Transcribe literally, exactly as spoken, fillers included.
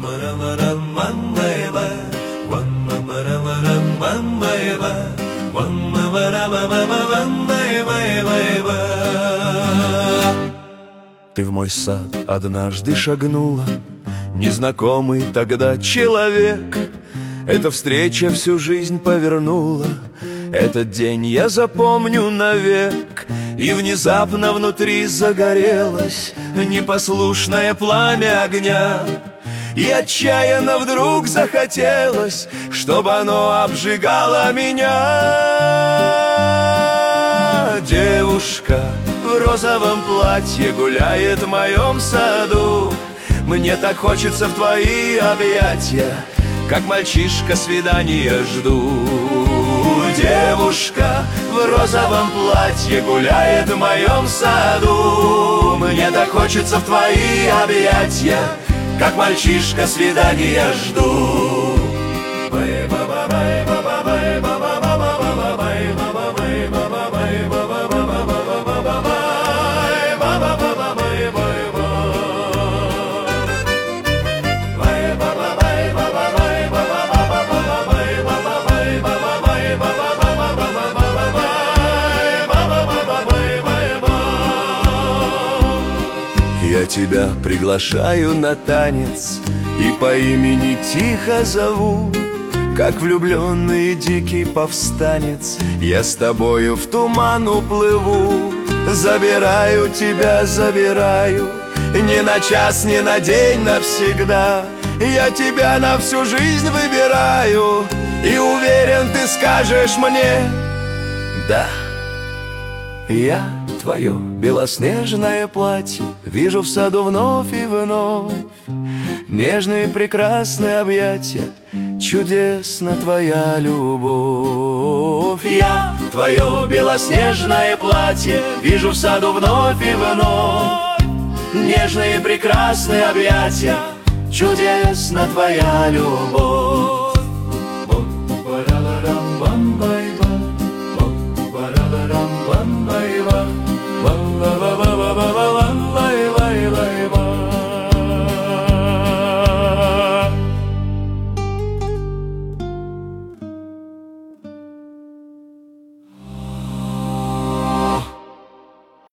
Ты в мой сад однажды шагнула, незнакомый тогда человек. Эта встреча всю жизнь повернула, этот день я запомню навек. И внезапно внутри загорелось непослушное пламя огня, и отчаянно вдруг захотелось, чтобы оно обжигало меня. Девушка в розовом платье гуляет в моем саду. Мне так хочется в твои объятия, как мальчишка свидания жду. Девушка в розовом платье гуляет в моем саду. Мне так хочется в твои объятия, как мальчишка свидания жду. Я тебя приглашаю на танец и по имени тихо зову. Как влюбленный дикий повстанец, я с тобою в туман уплыву. Забираю тебя, забираю, ни на час, ни на день, навсегда. Я тебя на всю жизнь выбираю, и уверен, ты скажешь мне да. Я твое белоснежное платье вижу в саду вновь и вновь. Нежные прекрасные объятия, чудесна твоя любовь. Я твое белоснежное платье вижу в саду вновь и вновь. Нежные прекрасные объятия, чудесна твоя любовь.